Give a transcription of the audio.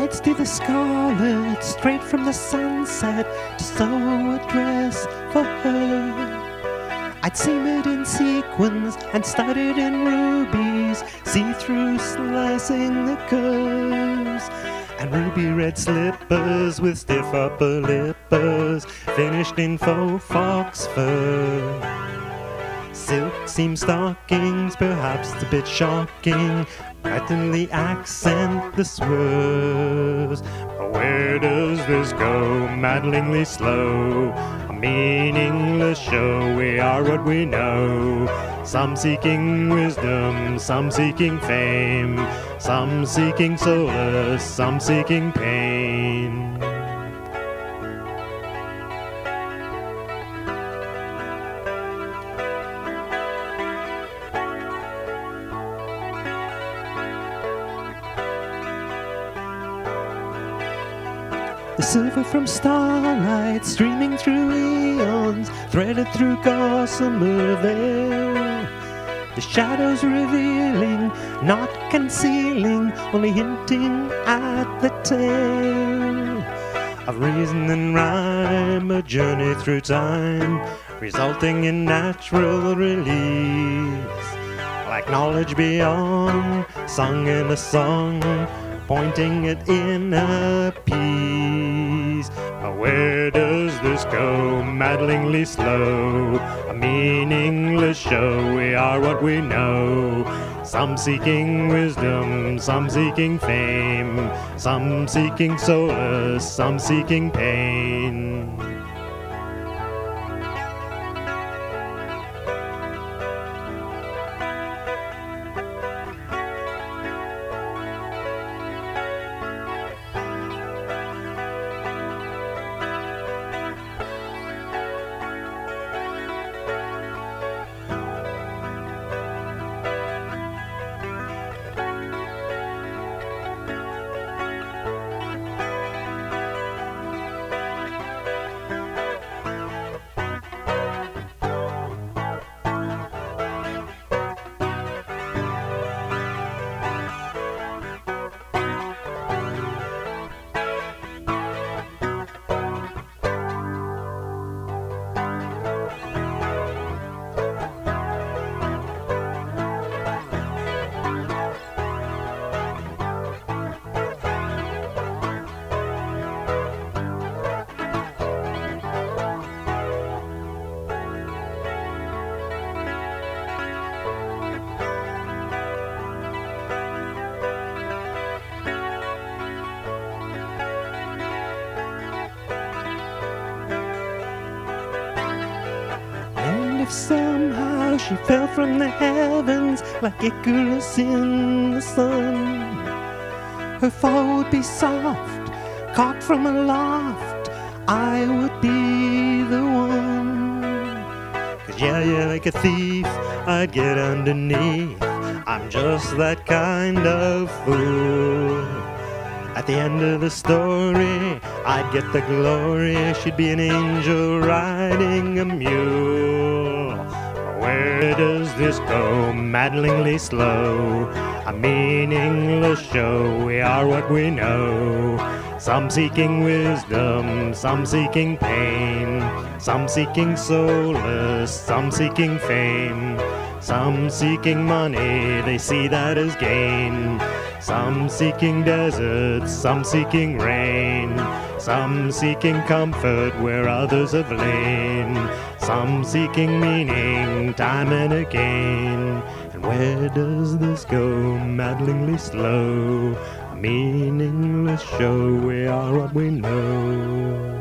brides to the scarlet, straight from the sunset to sew a dress for her. I'd seam it in sequins and studded in rubies, see-through slicing the curves, and ruby red slippers with stiff upper lippers, finished in faux fox fur. Silk seam stockings, perhaps a bit shocking, brightly accent the swerves. But where does this go? Maddeningly slow, a meaningless show. We are what we know. Some seeking wisdom, some seeking fame, some seeking solace, some seeking pain. The silver from starlight streaming through eons, threaded through gossamer veil. The shadows revealing, not concealing, only hinting at the tale of reason and rhyme, a journey through time, resulting in natural release. Like knowledge beyond, sung in a song, pointing at inner peace. But where does this go? Maddeningly slow, a meaningless show. We are what we know. Some seeking wisdom, some seeking fame, some seeking solace, some seeking pain. If somehow she fell from the heavens like Icarus in the sun, her fall would be soft, caught from aloft, I would be the one. 'Cause yeah, like a thief, I'd get underneath, I'm just that kind of fool. At the end of the story, I'd get the glory, she'd be an angel riding a mule. Where does this go? Maddeningly slow, a meaningless show. We are what we know. Some seeking wisdom, some seeking pain, some seeking solace, some seeking fame, some seeking money, they see that as gain. Some seeking deserts, some seeking rain, some seeking comfort where others have lain, some seeking meaning time and again. And where does this go? Maddeningly slow, a meaningless show. We are what we know.